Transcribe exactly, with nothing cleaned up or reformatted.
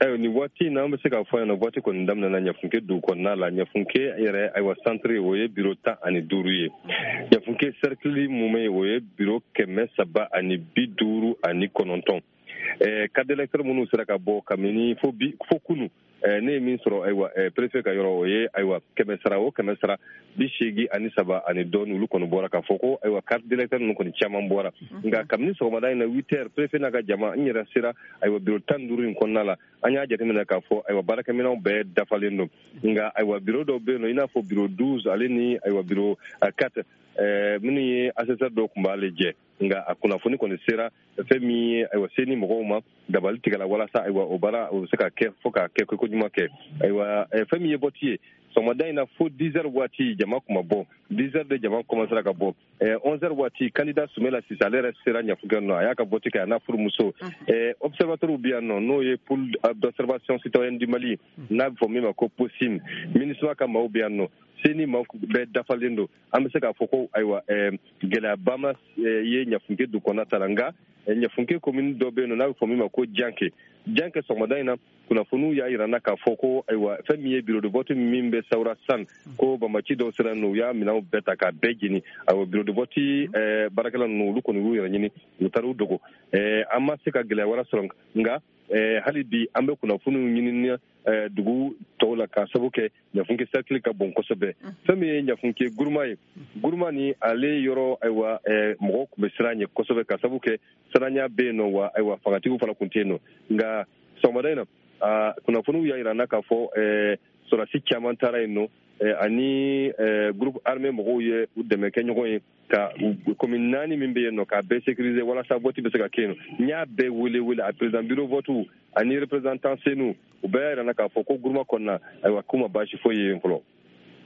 ayo ni wati na mbe se ka fo na wati ko ndam na nyafunke du ko na la nyafunke ere aywa centre woye bureau ta ani duruye nyafunke cercle mume woye bureau keme saba ani biduru ani kononton eh cadre électeur munu sera ka bo kamini fo bi fo kunu eh ne min soro aywa préfet ka yoro woye aywa keme sara wo keme sara bi shegi ani saba ani donu lu kono bora ka foko aywa carte d'électeur nu kono chaman bora nga kamni so madai na huit heures préfet na ga jama nyira sira aywa bureau tan duru ko nala anya jate mena ka fo aywa baraka mena be dafalendo nga aywa bureau do be no ina fo bureau douze aleni aywa bureau quatre eh mini assesseur do kumbale je nga akuna foni kono sira femi aywa seni mogoma dabal tigala wala sa aywa obara o saka ke foka ke ko juma ke aywa femi botier so madai na fo dix heures wati jama kuma bo dix heures de jama kuma sara ka bo eh onze heures wati candidat Soumela Cissé alere sira nya fugano ayaka botika na fur muso eh observateur biano no ye pour d'observation citoyenne du Mali na formé ma ko possible ministre ka ma biano seni ma be dafalendo amse ka foko aywa eh gela bama ye nya funke du kona taranga nya funke commune do be no na formé ma ko janke janke so madaina kuna funu ya irana ka foko aywa famiye bureau de vote mimbe saura san ko ba machi do sira no ya mina beta ka begini awo bureau de vote eh barakala no lu ko no yira nyini utaru dogo eh amma sika gele wara sorong nga eh halibi ambe kuna funu nyini eh dugu tola ka sabuke ya funke cercle ka bon ko sobe famiye nya funke gurmay gurmani ale yoro aywa eh mo ko besranye ko sobe ka sabuke saranya be no wa aywa fagati ko fala kunteno nga somadaina Uh, kuna funu ya irana ka fo eh sora si chaman tara ino eh, ani eh, groupe armé mo ye udeme kenyo ko ka commune nani mimbe no ka be sécuriser wala sa voti be se ka keno nya be wele wele a président bureau votu ani représentant senu u be irana ka fo ko groupe konna ay wa kuma bashi fo ye inflo